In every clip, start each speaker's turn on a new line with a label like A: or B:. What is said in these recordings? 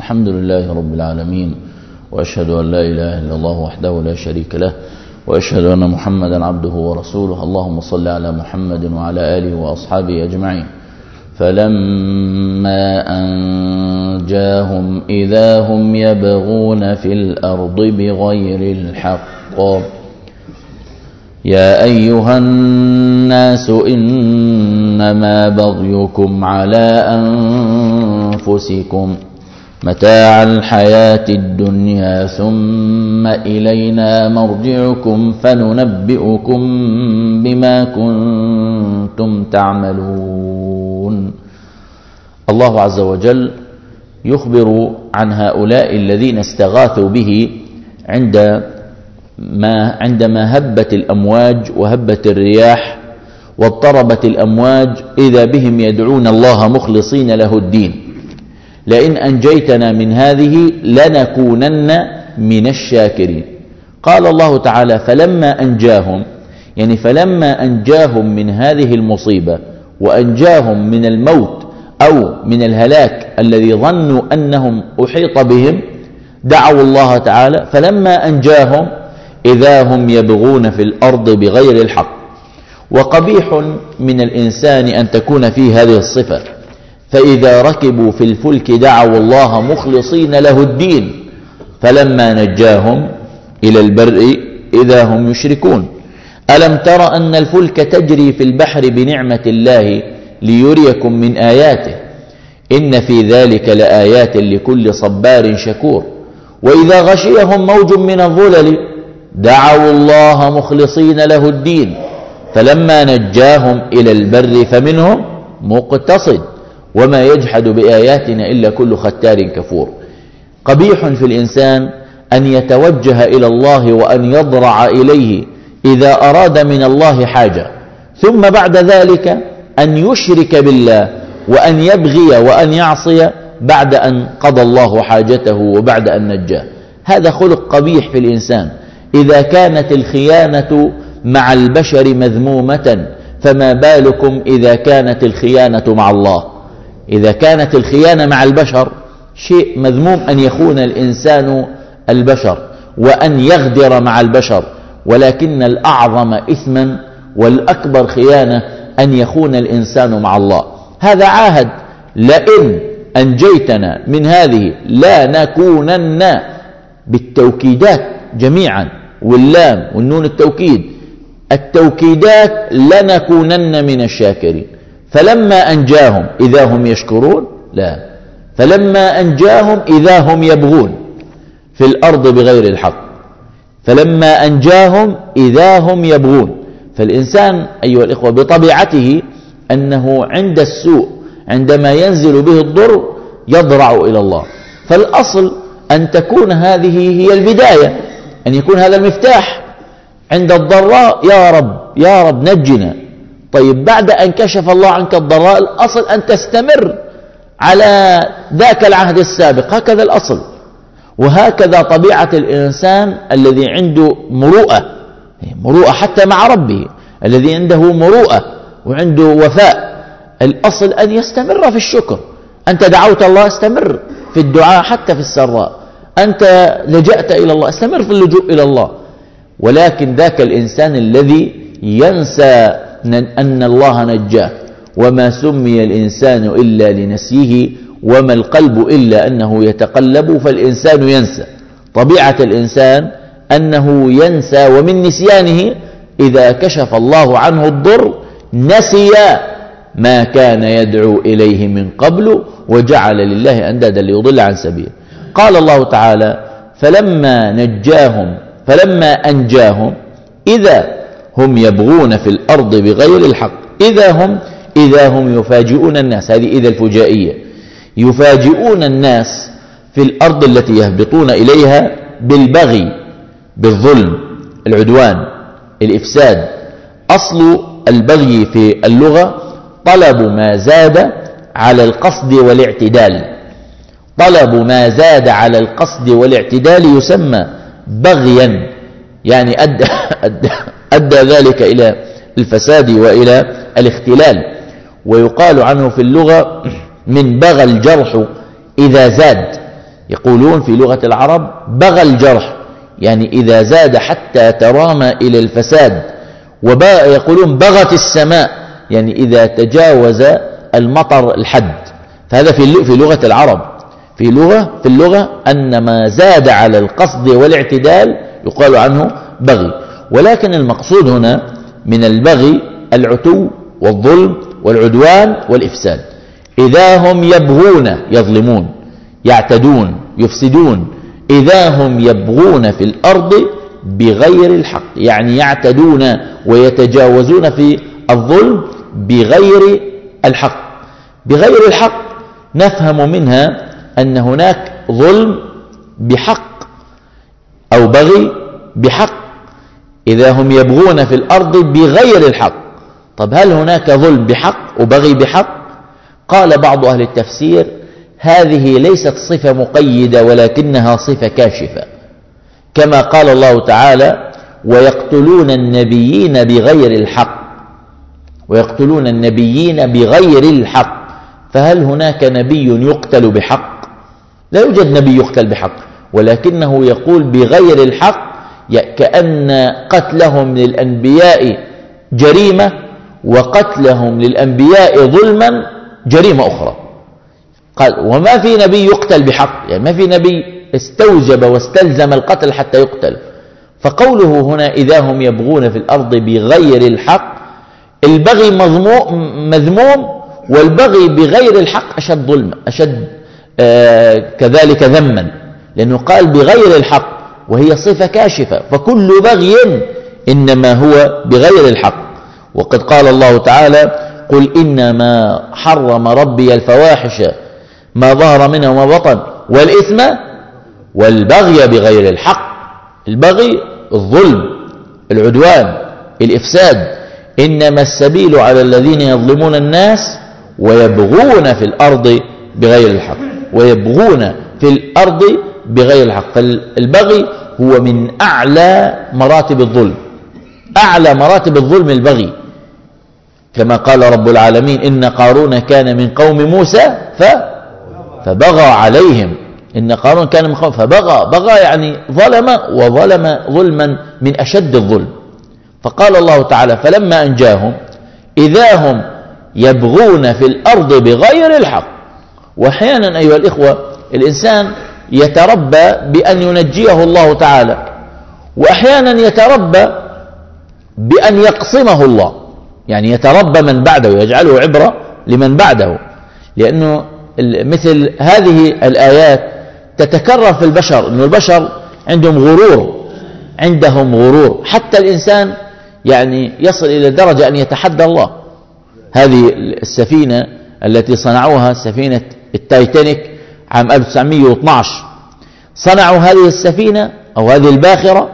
A: الحمد لله رب العالمين، وأشهد أن لا إله إلا الله وحده لا شريك له، وأشهد أن محمدا عبده ورسوله. اللهم صل على محمد وعلى آله وأصحابه أجمعين. فلما أنجاهم إذا هم يبغون في الأرض بغير الحق. يا أيها الناس إنما بغيكم على أنفسكم متاع الحياة الدنيا ثم إلينا مرجعكم فننبئكم بما كنتم تعملون. الله عز وجل يخبر عن هؤلاء الذين استغاثوا به عندما هبت الأمواج وهبت الرياح واضطربت الأمواج، إذا بهم يدعون الله مخلصين له الدين: لئن أنجيتنا من هذه لنكونن من الشاكرين. قال الله تعالى: فلما أنجاهم، يعني فلما أنجاهم من هذه المصيبة وأنجاهم من الموت أو من الهلاك الذي ظنوا أنهم أحيط بهم، دعوا الله تعالى. فلما أنجاهم إذا هم يبغون في الأرض بغير الحق. وقبيح من الإنسان أن تكون فيه هذه الصفة، فإذا ركبوا في الفلك دعوا الله مخلصين له الدين فلما نجاهم إلى البر إذا هم يشركون. ألم تر أن الفلك تجري في البحر بنعمة الله ليريكم من آياته إن في ذلك لآيات لكل صبار شكور. وإذا غشيهم موج من الظلل دعوا الله مخلصين له الدين فلما نجاهم إلى البر فمنهم مقتصد وما يجحد بآياتنا إلا كل ختار كفور. قبيح في الإنسان أن يتوجه إلى الله وأن يضرع إليه إذا أراد من الله حاجة، ثم بعد ذلك أن يشرك بالله وأن يبغي وأن يعصي بعد أن قضى الله حاجته وبعد أن نجاه. هذا خلق قبيح في الإنسان. إذا كانت الخيانة مع البشر مذمومة فما بالكم إذا كانت الخيانة مع الله؟ إذا كانت الخيانة مع البشر شيء مذموم، أن يخون الإنسان البشر وأن يغدر مع البشر، ولكن الأعظم إثما والأكبر خيانة أن يخون الإنسان مع الله. هذا عاهد: لئن أنجيتنا من هذه لنكونن، بالتوكيدات جميعا، واللام والنون التوكيدات لنكونن من الشاكرين. فلما أنجاهم إذا هم يشكرون؟ لا، فلما أنجاهم إذا هم يبغون في الأرض بغير الحق. فلما أنجاهم إذا هم يبغون. فالإنسان أيها الإخوة بطبيعته أنه عند السوء عندما ينزل به الضر يضرع إلى الله. فالأصل أن تكون هذه هي البداية، أن يكون هذا المفتاح عند الضراء: يا رب يا رب نجنا. طيب بعد أن كشف الله عنك الضراء الأصل أن تستمر على ذاك العهد السابق. هكذا الأصل، وهكذا طبيعة الإنسان الذي عنده مروءة حتى مع ربه، الذي عنده مروءة وعنده وفاء. الأصل أن يستمر في الشكر. أنت دعوت الله، استمر في الدعاء حتى في السراء. أنت لجأت إلى الله، استمر في اللجوء إلى الله. ولكن ذاك الإنسان الذي ينسى أن الله نجاه، وما سمي الإنسان إلا لنسيه وما القلب إلا أنه يتقلب، فالإنسان ينسى. طبيعة الإنسان أنه ينسى، ومن نسيانه إذا كشف الله عنه الضر نسي ما كان يدعو إليه من قبل وجعل لله أندادا ليضل عن سبيله. قال الله تعالى: فلما أنجاهم إذا هم يبغون في الأرض بغير الحق. إذا هم يفاجئون الناس. هذه إذا الفجائية، يفاجئون الناس في الأرض التي يهبطون إليها بالبغي، بالظلم، العدوان، الإفساد. أصل البغي في اللغة طلب ما زاد على القصد والاعتدال. طلب ما زاد على القصد والاعتدال يسمى بغيا، يعني أدى ذلك إلى الفساد وإلى الاختلال. ويقال عنه في اللغة: من بغى الجرح إذا زاد، يقولون في لغة العرب بغى الجرح، يعني إذا زاد حتى ترامى إلى الفساد. ويقولون بغت السماء، يعني إذا تجاوز المطر الحد. فهذا في لغة العرب، في اللغة أن ما زاد على القصد والاعتدال يقال عنه بغي. ولكن المقصود هنا من البغي العتو والظلم والعدوان والإفساد. إذا هم يبغون، يظلمون، يعتدون، يفسدون، إذا هم يبغون في الأرض بغير الحق، يعني يعتدون ويتجاوزون في الظلم بغير الحق. بغير الحق نفهم منها أن هناك ظلم بحق أو بغي بحق. إذا هم يبغون في الأرض بغير الحق. طب هل هناك ظلم بحق وبغي بحق؟ قال بعض أهل التفسير هذه ليست صفة مقيدة ولكنها صفة كاشفة، كما قال الله تعالى ويقتلون النبيين بغير الحق، ويقتلون النبيين بغير الحق. فهل هناك نبي يقتل بحق؟ لا يوجد نبي يقتل بحق، ولكنه يقول بغير الحق، كأن قتلهم للأنبياء جريمة وقتلهم للأنبياء ظلما جريمة أخرى. قال وما في نبي يقتل بحق، يعني ما في نبي استوجب واستلزم القتل حتى يقتل. فقوله هنا إذا هم يبغون في الأرض بغير الحق، البغي مذموم، والبغي بغير الحق أشد ظلما، أشد كذلك ذما، لأنه قال بغير الحق وهي صفة كاشفة، فكل بغي إنما هو بغير الحق. وقد قال الله تعالى قل إنما حرم ربي الفواحش ما ظهر منها وما بطن والإثم والبغي بغير الحق. البغي الظلم، العدوان، الإفساد. إنما السبيل على الذين يظلمون الناس ويبغون في الأرض بغير الحق، ويبغون في الأرض بغير الحق. فالبغي هو من أعلى مراتب الظلم، أعلى مراتب الظلم البغي، كما قال رب العالمين إن قارون كان من قوم موسى فبغى عليهم. إن قارون كان من قوم بغى يعني ظلم، وظلم ظلما من أشد الظلم. فقال الله تعالى فلما أنجاهم إذا هم يبغون في الأرض بغير الحق. وأحيانا أيها الإخوة الإنسان يتربى بأن ينجيه الله تعالى، وأحيانا يتربى بأن يقصمه الله، يعني يتربى من بعده ويجعله عبرة لمن بعده. لأنه مثل هذه الآيات تتكرر في البشر، أن البشر عندهم غرور، حتى الإنسان يعني يصل إلى درجة أن يتحدى الله. هذه السفينة التي صنعوها، سفينة التايتانيك عام 1912، صنعوا هذه السفينة أو هذه الباخرة،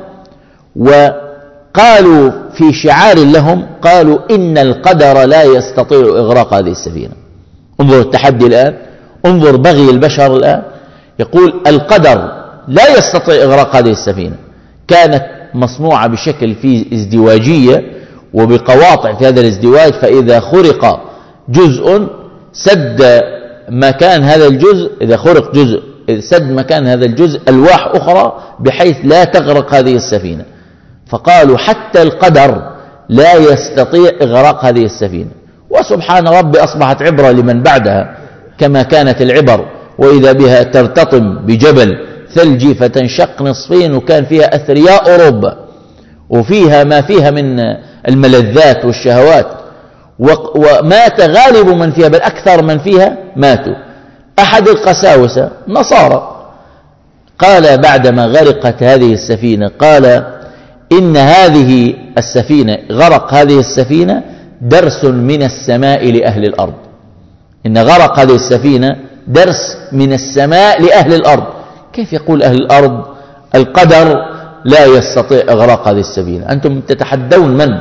A: وقالوا في شعار لهم قالوا إن القدر لا يستطيع إغراق هذه السفينة. انظر التحدي الآن، انظر بغي البشر الآن. يقول القدر لا يستطيع إغراق هذه السفينة. كانت مصنوعة بشكل فيه ازدواجية وبقواطع في هذا الازدواج، فإذا خرق جزء سد مكان هذا الجزء، إذا خرق جزء سد مكان هذا الجزء ألواح أخرى بحيث لا تغرق هذه السفينة. فقالوا حتى القدر لا يستطيع إغراق هذه السفينة. وسبحان ربي أصبحت عبرة لمن بعدها، كما كانت العبر وإذا بها ترتطم بجبل ثلجي فتنشق نصفين، وكان فيها أثرياء أوروبا وفيها ما فيها من الملذات والشهوات، ومات غالب من فيها، بل أكثر من فيها ماتوا. أحد القساوسة نصارى قال بعدما غرقت هذه السفينة، قال إن هذه السفينة، غرق هذه السفينة درس من السماء لأهل الأرض. إن غرق هذه السفينة درس من السماء لأهل الأرض. كيف يقول أهل الأرض القدر لا يستطيع إغراق هذه السفينة؟ أنتم تتحدون من؟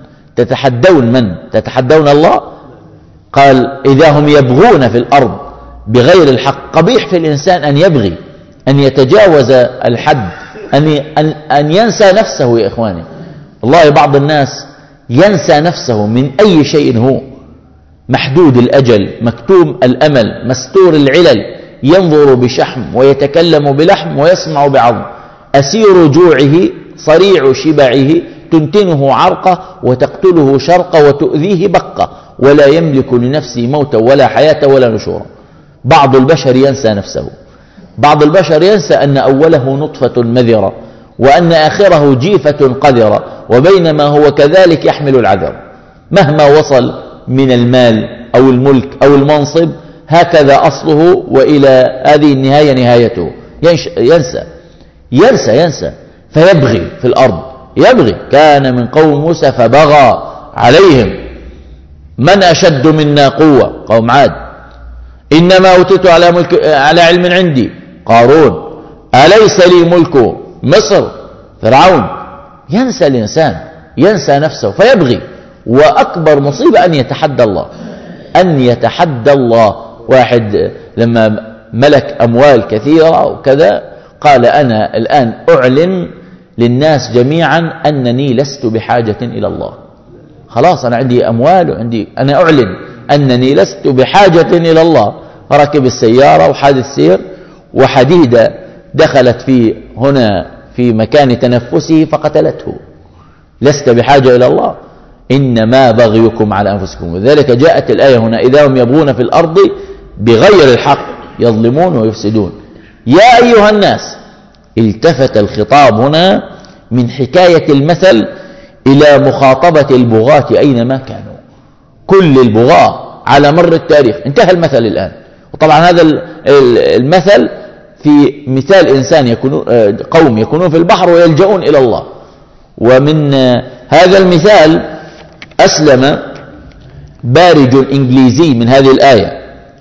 A: تتحدون الله؟ قال إذا هم يبغون في الأرض بغير الحق. قبيح في الإنسان أن يبغي، أن يتجاوز الحد، أن ينسى نفسه. يا إخواني والله بعض الناس ينسى نفسه من أي شيء هو، محدود الأجل، مكتوم الأمل، مستور العلل، ينظر بشحم ويتكلم بلحم ويسمع بعظم، أسير جوعه صريع شبعه، تنتنه عرقه وتقتله شرقه وتؤذيه بقه، ولا يملك لنفسه موتا ولا حياة ولا نشورا. بعض البشر ينسى نفسه، بعض البشر ينسى أن أوله نطفة مذرة وأن آخره جيفة قذرة، وبينما هو كذلك يحمل العذر. مهما وصل من المال أو الملك أو المنصب هكذا أصله، وإلى هذه النهاية نهايته. ينسى فيبغي في الأرض، يبغي. كان من قوم موسى فبغى عليهم من أشد منا قوة، قوم عاد. إنما أوتيت على علم عندي، قارون. أليس لي ملك مصر، فرعون. ينسى الإنسان، ينسى نفسه فيبغي. وأكبر مصيبة أن يتحدى الله. واحد لما ملك أموال كثيرة وكذا قال أنا الآن أعلن للناس جميعا أنني لست بحاجة إلى الله. خلاص أنا عندي أموال وعندي، أنا أعلن أنني لست بحاجة إلى الله. ركب السيارة وحادث سير وحديدة دخلت في مكان تنفسه فقتلته. لست بحاجة إلى الله، إنما بغيكم على أنفسكم. وذلك جاءت الآية هنا: إذا هم يبغون في الأرض بغير الحق يظلمون ويفسدون. يا أيها الناس. التفت الخطاب هنا من حكاية المثل إلى مخاطبة البغاة أينما كانوا. كل البغاة على مر التاريخ، انتهى المثل الآن. وطبعا هذا المثل في مثال إنسان قوم يكونون في البحر ويلجؤون إلى الله. ومن هذا المثال أسلم بارج إنجليزي من هذه الآية.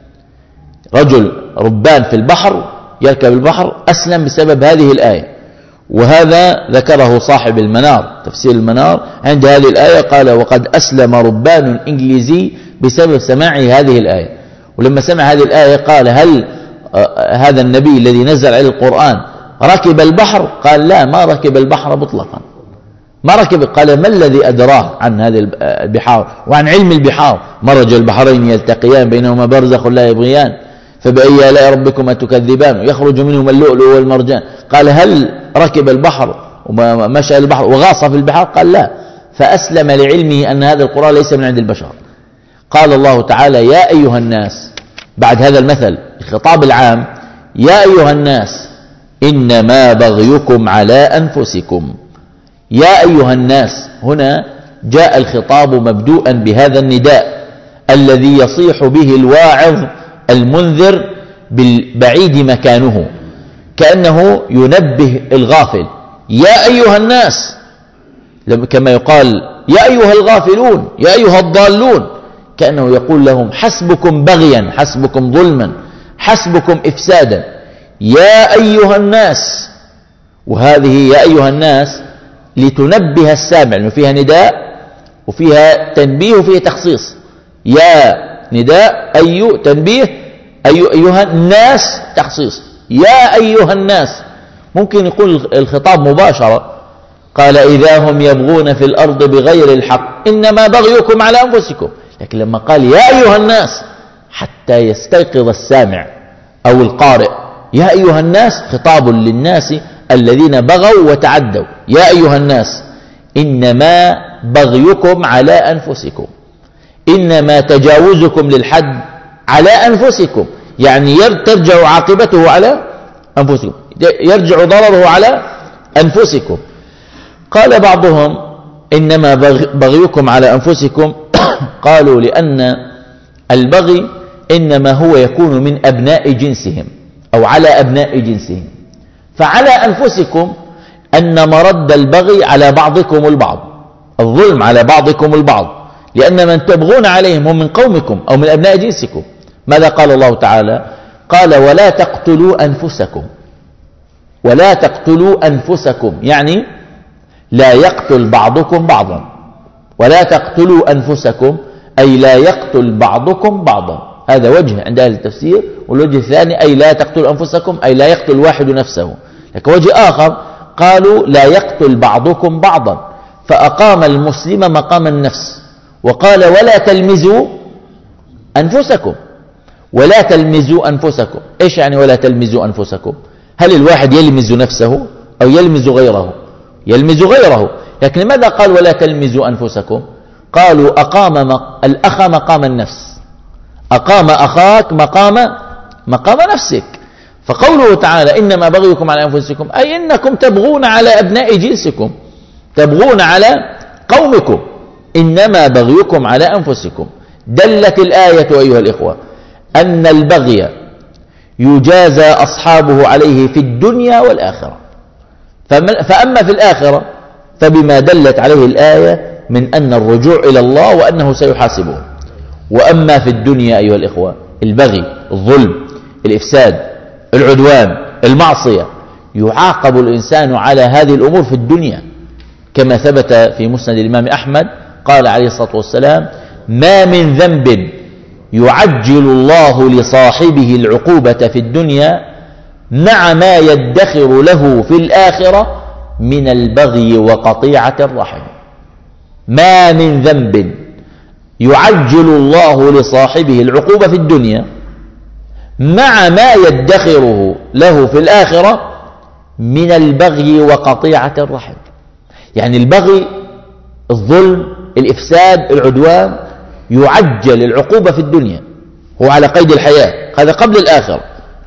A: رجل ربان في البحر يركب البحر أسلم بسبب هذه الآية، وهذا ذكره صاحب المنار، تفسير المنار، عند هذه الآية قال: وقد أسلم ربان إنجليزي بسبب سماعه هذه الآية. ولما سمع هذه الآية قال: هل هذا النبي الذي نزل عليه القرآن ركب البحر؟ قال: لا، ما ركب البحر مطلقا، ما ركب. قال: ما الذي أدراه عن هذه البحار وعن علم البحار؟ مرج البحرين يلتقيان بينهما برزخ لا يبغيان فبأي آلاء ربكما تكذبان يخرج منهما اللؤلؤ والمرجان. قال: هل ركب البحر ومشى البحر وغاص في البحار؟ قال: لا. فأسلم لعلمه أن هذا القرآن ليس من عند البشر. قال الله تعالى: يا أيها الناس، بعد هذا المثل الخطاب العام: يا أيها الناس إنما بغيكم على أنفسكم. يا أيها الناس، هنا جاء الخطاب مبدوءا بهذا النداء الذي يصيح به الواعظ المنذر بالبعيد مكانه، كأنه ينبه الغافل. يا أيها الناس، كما يقال: يا أيها الغافلون، يا أيها الضالون، كأنه يقول لهم: حسبكم بغيا، حسبكم ظلما، حسبكم إفسادا. يا أيها الناس. وهذه يا أيها الناس لتنبه السامع، لأنه فيها نداء وفيها تنبيه وفيها تخصيص. يا نداء، أي تنبيه، أيها الناس تخصيص. يا أيها الناس. ممكن يقول الخطاب مباشرة، قال: إذا هم يبغون في الأرض بغير الحق إنما بغيكم على أنفسكم. لكن لما قال يا أيها الناس حتى يستيقظ السامع أو القارئ، يا أيها الناس خطاب للناس الذين بغوا وتعدوا. يا أيها الناس إنما بغيكم على أنفسكم، إنما تجاوزكم للحد على أنفسكم، يعني ترجع عاقبته على أنفسكم، يرجع ضرره على أنفسكم. قال بعضهم: إنما بغيكم على أنفسكم قالوا لأن البغي إنما هو يكون من أبناء جنسهم أو على أبناء جنسهم، فعلى أنفسكم أن مرد البغي على بعضكم البعض، الظلم على بعضكم البعض، لأن من تبغون عليهم هم من قومكم أو من أبناء جنسكم. ماذا قال الله تعالى؟ قال: ولا تقتلوا أنفسكم. ولا تقتلوا أنفسكم يعني لا يقتل بعضكم بعضا. ولا تقتلوا أنفسكم أي لا يقتل بعضكم بعضا. هذا وجه عند أهل التفسير. والوجه الثاني أي لا تقتلوا أنفسكم أي لا يقتل واحد نفسه. لكن وجه آخر قالوا لا يقتل بعضكم بعضا، فأقام المسلم مقام النفس وقال: ولا تلمزوا أنفسكم. ولا تلمزوا أنفسكم. إيش يعني ولا تلمزوا أنفسكم؟ هل الواحد يلمز نفسه أو يلمز غيره؟ يلمز غيره. لكن لماذا قال ولا تلمزوا أنفسكم؟ قالوا أقام الأخ مقام النفس، أقام أخاك مقام نفسك. فقوله تعالى إنما بغيكم على أنفسكم أي إنكم تبغون على أبناء جنسكم، تبغون على قومكم، إنما بغيكم على أنفسكم. دلت الآية أيها الإخوة أن البغي يجازى أصحابه عليه في الدنيا والآخرة. فأما في الآخرة فبما دلت عليه الآية من أن الرجوع إلى الله وأنه سيحاسبه. وأما في الدنيا أيها الإخوة البغي، الظلم، الإفساد، العدوان، المعصية، يعاقب الإنسان على هذه الأمور في الدنيا، كما ثبت في مسند الإمام أحمد قال عليه الصلاة والسلام: ما من ذنب يعجل الله لصاحبه العقوبة في الدنيا مع ما يدخر له في الآخرة من البغي وقطيعة الرحم. ما من ذنب يعجل الله لصاحبه العقوبة في الدنيا مع ما يدخره له في الآخرة من البغي وقطيعة الرحم. يعني البغي، الظلم، الإفساد، العدوان يعجل العقوبة في الدنيا، هو على قيد الحياة، هذا قبل الآخرة.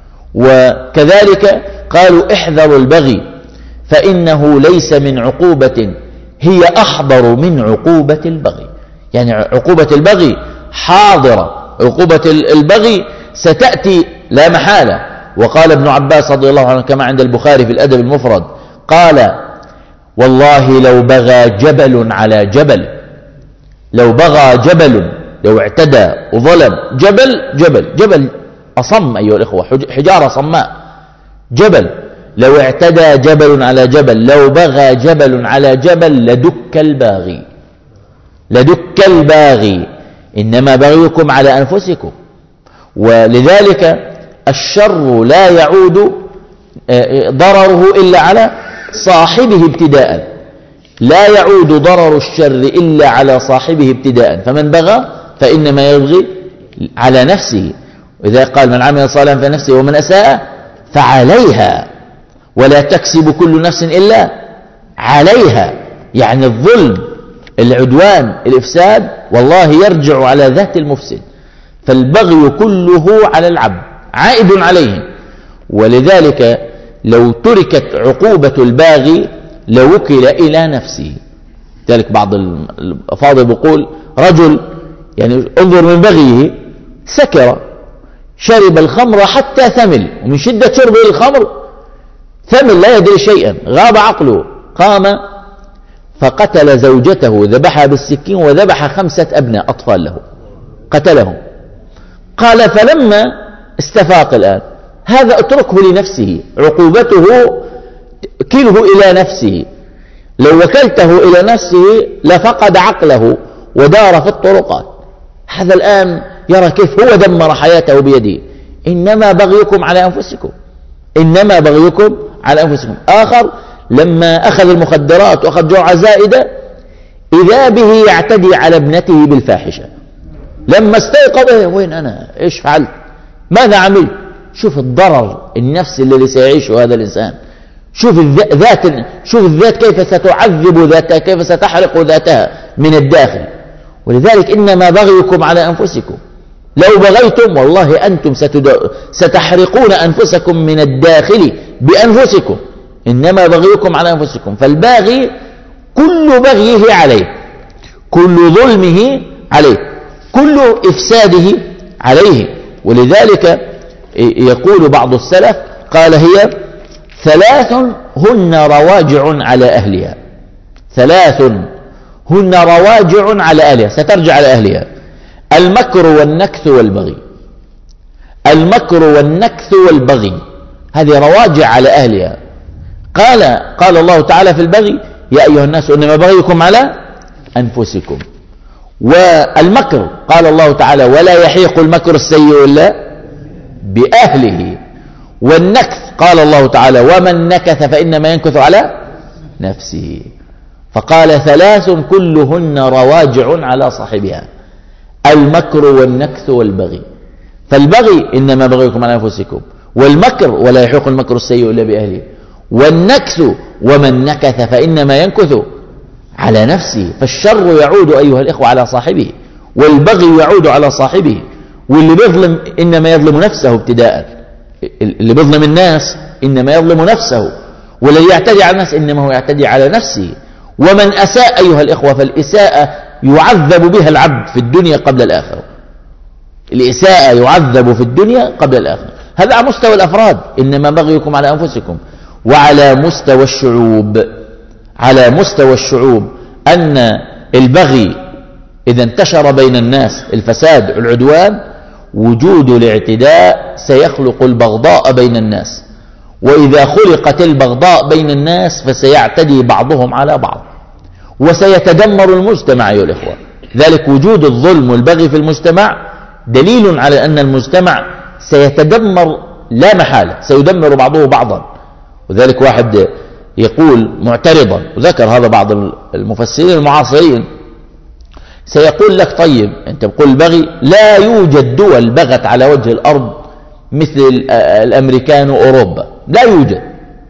A: وكذلك قالوا احذروا البغي فإنه ليس من عقوبة هي أحضر من عقوبة البغي. يعني عقوبة البغي حاضرة، عقوبة البغي ستأتي لا محالة. وقال ابن عباس رضي الله عنه كما عند البخاري في الأدب المفرد قال: والله لو بغى جبل على جبل، لو بغى جبل، لو اعتدى وظلم جبل أصم أيها الإخوة، حجارة صماء، جبل، لو اعتدى جبل على جبل، لو بغى جبل على جبل لدك الباغي، إنما بغيكم على أنفسكم. ولذلك الشر لا يعود ضرره إلا على صاحبه ابتداء، لا يعود ضرر الشر إلا على صاحبه ابتداء. فمن بغى فإنما يبغي على نفسه، وإذا قال من عمل صالحا فنفسه ومن أساء فعليها ولا تكسب كل نفس إلا عليها. يعني الظلم، العدوان، الإفساد والله يرجع على ذات المفسد. فالبغي كله على العبد عائد عليه. ولذلك لو تركت عقوبة الباغي لوكل إلى نفسه. ذلك بعض الأفاضل بيقول رجل يعني انظر من بغيه سكر، شرب الخمر حتى ثمل، ومن شدة شربه الخمر ثمل لا يدري شيئا، غاب عقله، قام فقتل زوجته، ذبحها بالسكين وذبح 5 أبناء أطفال له، قتلهم. قال فلما استفاق الآن هذا اتركه لنفسه، عقوبته كله إلى نفسه، لو وكلته إلى نفسه لفقد عقله ودار في الطرقات. هذا الآن يرى كيف هو دمر حياته بيده. إنما بغيكم على أنفسكم، إنما بغيكم على أنفسكم. آخر لما أخذ المخدرات وأخذ جرعة زائدة إذا به يعتدي على ابنته بالفاحشة، لما استيقظ وين أنا، إيش فعلت، ماذا عملت. شوف الضرر النفسي الذي سيعيشه هذا الإنسان، شوف الذات كيف ستعذب ذاتها، كيف ستحرق ذاتها من الداخل. ولذلك إنما بغيكم على أنفسكم، لو بغيتم والله أنتم ستحرقون أنفسكم من الداخل بأنفسكم. إنما بغيكم على أنفسكم. فالباغي كل بغيه عليه، كل ظلمه عليه، كل إفساده عليه. ولذلك يقول بعض السلف قال هي 3 هن رواجع على أهلها، 3 هن رواجع على أهلها، سترجع على أهلها: المكر والنكث والبغي. المكر والنكث والبغي هذه رواجع على أهلها. قال الله تعالى في البغي: يا أيها الناس إنما بغيكم على أنفسكم. والمكر قال الله تعالى: ولا يحيق المكر السيء إلا بأهله. والنكث قال الله تعالى: ومن نكث فإنما ينكث على نفسه. فقال 3 كلهن رواجع على صاحبها: المكر والنكث والبغي. فالبغي إنما بغيكم على أنفسكم، والمكر ولا يحيق المكر السيء إلا بأهله، والنكث ومن نكث فإنما ينكث على نفسه. فالشر يعود أيها الإخوة على صاحبه، والبغي يعود على صاحبه. واللي بيظلم إنما يظلم نفسه ابتداء، اللي بيظلم الناس إنما يظلم نفسه، والذي يعتدي على الناس إنما هو يعتدي على نفسه. ومن أساء أيها الإخوة فالإساءة يعذب بها العبد في الدنيا قبل الآخرة. الإساءة يعذب في الدنيا قبل الآخرة. هذا على مستوى الأفراد، إنما بغيكم على أنفسكم. وعلى مستوى الشعوب، على مستوى الشعوب أن البغي إذا انتشر بين الناس، الفساد العدوان، وجود الاعتداء سيخلق البغضاء بين الناس، وإذا خلقت البغضاء بين الناس فسيعتدي بعضهم على بعض، وسيتدمر المجتمع أيها الإخوة. ذلك وجود الظلم والبغي في المجتمع دليل على أن المجتمع سيتدمر لا محالة، سيدمر بعضه بعضا. وذلك واحد يقول معترضا، وذكر هذا بعض المفسرين المعاصرين، سيقول لك طيب أنت بقول البغي، لا يوجد دول بغت على وجه الأرض مثل الأمريكان وأوروبا، لا يوجد،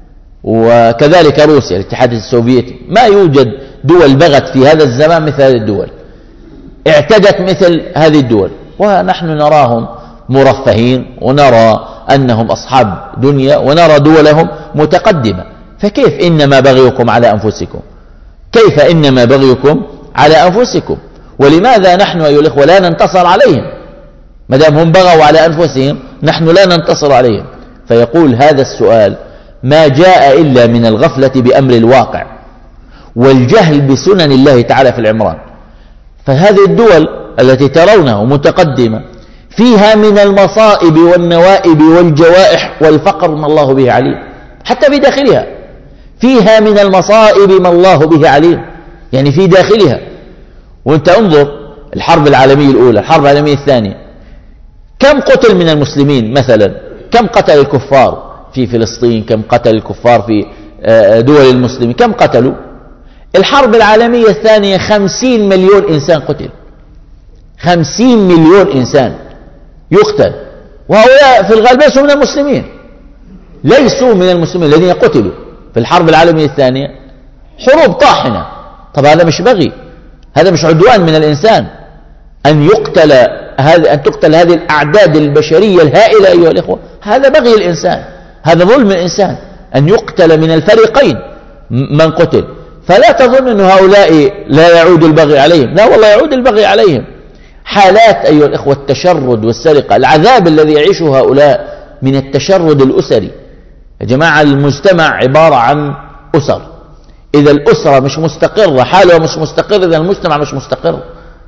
A: وكذلك روسيا الاتحاد السوفيتي، ما يوجد دول بغت في هذا الزمان مثل هذه الدول، اعتدت مثل هذه الدول، ونحن نراهم مرفهين، ونرى أنهم أصحاب دنيا، ونرى دولهم متقدمة. فكيف إنما بغيكم على أنفسكم؟ كيف إنما بغيكم على أنفسكم؟ ولماذا نحن أيها الإخوة لا ننتصر عليهم؟ ما دام هم بغوا على أنفسهم نحن لا ننتصر عليهم. فيقول هذا السؤال ما جاء إلا من الغفلة بأمر الواقع والجهل بسنن الله تعالى في العمران. فهذه الدول التي ترونها متقدمة فيها من المصائب والنوائب والجوائح والفقر ما الله به عليم، حتى في داخلها فيها من المصائب ما الله به عليم، يعني في داخلها. وانت انظر الحرب العالمية الأولى، الحرب العالمية الثانية، كم قتل من المسلمين مثلا؟ كم قتل الكفار في فلسطين؟ كم قتل الكفار في دول المسلمين؟ كم قتلوا؟ الحرب العالمية الثانية 50 مليون إنسان قتل، 50 مليون إنسان يقتل، وهؤلاء في الغالب ليسوا من المسلمين، ليسوا من المسلمين الذين قتلوا في الحرب العالمية الثانية. حروب طاحنة. طب هذا مش بغي، هذا مش عدوان من الإنسان أن تقتل هذه الأعداد البشرية الهائلة أيها الإخوة؟ هذا بغي الإنسان، هذا ظلم الإنسان أن يقتل من الفريقين من قتل. فلا تظن أن هؤلاء لا يعود البغي عليهم، لا والله يعود البغي عليهم. حالات أيها الإخوة التشرد والسرقة، العذاب الذي يعيشه هؤلاء من التشرد الأسري. يا جماعة المجتمع عبارة عن أسر، إذا الأسرة مش مستقرة، حالها مش مستقر، إذا المجتمع مش مستقر.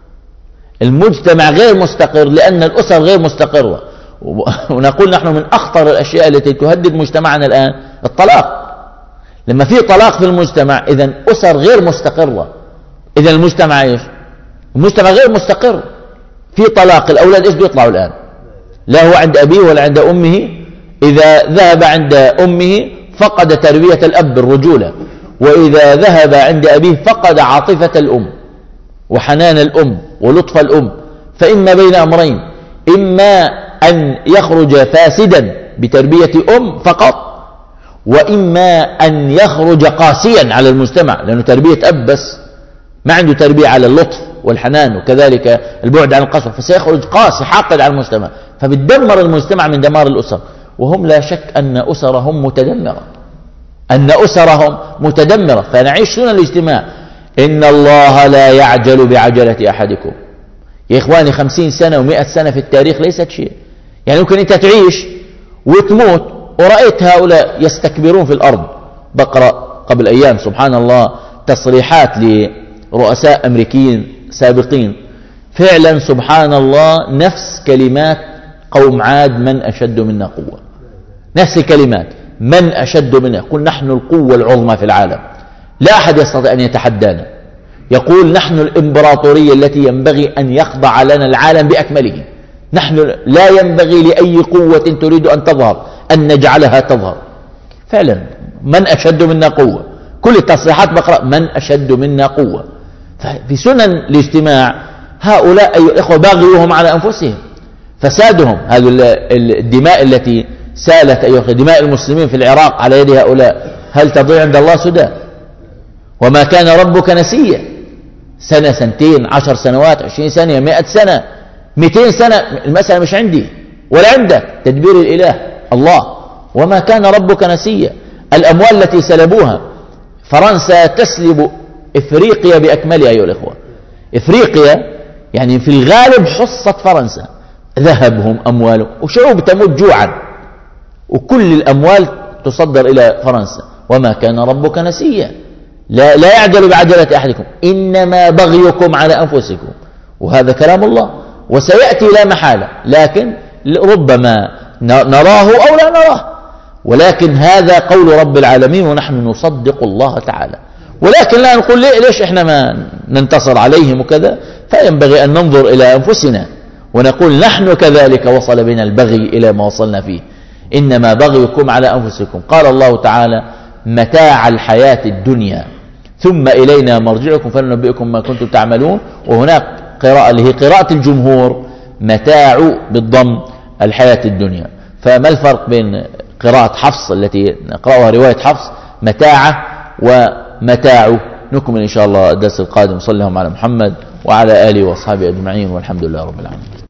A: المجتمع غير مستقر لأن الأسر غير مستقرة. ونقول نحن من أخطر الأشياء التي تهدد مجتمعنا الآن الطلاق. لما في طلاق في المجتمع إذا أسر غير مستقرة، إذا المجتمع إيش؟ المجتمع غير مستقر. في طلاق، الأولاد إيش بيطلعوا الآن؟ لا هو عند أبيه ولا عند أمه. إذا ذهب عند أمه فقد تربية الأب بالرجولة، وإذا ذهب عند أبيه فقد عاطفة الأم وحنان الأم ولطف الأم. فإما بين أمرين، إما أن يخرج فاسدا بتربية أم فقط، وإما أن يخرج قاسيا على المجتمع، لأنه تربية أب بس ما عنده تربية على اللطف والحنان وكذلك البعد عن القسوة، فسيخرج قاسي حاقد على المجتمع، فبتدمر المجتمع من دمار الأسر. وهم لا شك أن أسرهم متدمرة، أن أسرهم متدمرة. فنعيش سنة الاجتماع. إن الله لا يعجل بعجلة أحدكم. يا إخواني 50 سنة و100 سنة في التاريخ ليست شيء. يعني ممكن أنت تعيش وتموت، ورأيت هؤلاء يستكبرون في الأرض. بقرأ قبل أيام سبحان الله تصريحات لرؤساء أمريكيين سابقين، فعلا سبحان الله نفس كلمات قوم عاد: من أشد منا قوة. نفس كلمات من أشد منا، يقول نحن القوة العظمى في العالم، لا أحد يستطيع أن يتحدانا. يقول نحن الإمبراطورية التي ينبغي أن يخضع لنا العالم بأكمله. نحن لا ينبغي لأي قوة تريد أن تظهر أن نجعلها تظهر. فعلا من أشد منا قوة، كل التصريحات بقرأ من أشد منا قوة. في سنن الاجتماع هؤلاء أيها الإخوة باغيهم على أنفسهم، فسادهم هذه الدماء التي سالت أيها دماء المسلمين في العراق على يد هؤلاء هل تضيع عند الله سدى؟ وما كان ربك نسيا. سنة، سنتين، 10 سنوات، 20 سنة، 100 سنة، 200 سنة، المسألة مش عندي ولا عندك، تدبير الإله الله. وما كان ربك نسيا. الأموال التي سلبوها، فرنسا تسلب إفريقيا بأكملها أيها الإخوة. إفريقيا يعني في الغالب حصة فرنسا، ذهبهم، أموالهم، وشعوب تموت جوعا، وكل الأموال تصدر إلى فرنسا. وما كان ربك نسيا. لا يعجل بعجلة أحدكم، إنما بغيكم على أنفسكم. وهذا كلام الله وسيأتي لا محالة، لكن ربما نراه أو لا نراه، ولكن هذا قول رب العالمين ونحن نصدق الله تعالى. ولكن لا نقول ليش إحنا ما ننتصر عليهم وكذا. فينبغي أن ننظر إلى أنفسنا ونقول نحن كذلك وصل بنا البغي إلى ما وصلنا فيه. إنما بغيكم على أنفسكم. قال الله تعالى متاع الحياة الدنيا ثم إلينا مرجعكم فننبئكم ما كنتم تعملون. وهناك قراءة اللي هي قراءة الجمهور متاع بالضم الحياة الدنيا. فما الفرق بين قراءة حفص التي نقرأها رواية حفص متاع ومتاع؟ نكمل إن شاء الله الدرس القادم. صلى الله على محمد وعلى آله وأصحابه أجمعين والحمد لله رب العالمين.